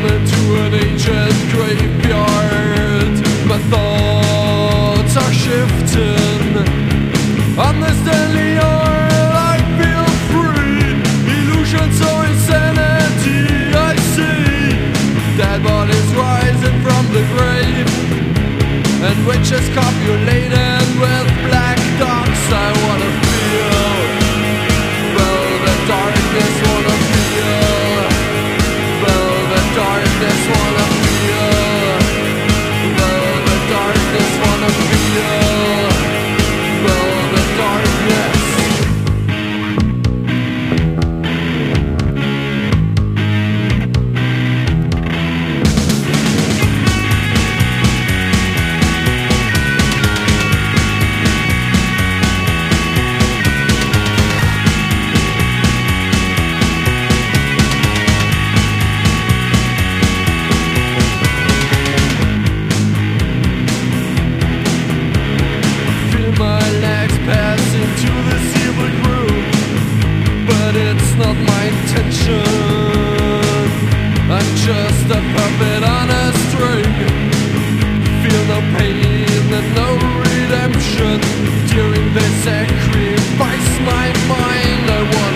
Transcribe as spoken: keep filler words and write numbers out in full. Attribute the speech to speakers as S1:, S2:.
S1: into an ancient graveyard. My thoughts are shifting on this deadly hour. I feel free, illusions or insanity. I see dead bodies rising from the grave, and witches copulating with black dogs. I wanna feel velvet darkness, wanna feel velvet darkness, wanna feel velvet darkness, wanna feel velvet darkness. Passing to this evil groove, but it's not my intention. I'm just a puppet on a string. Feel no pain and no redemption. During this sacrifice, my mind I wanna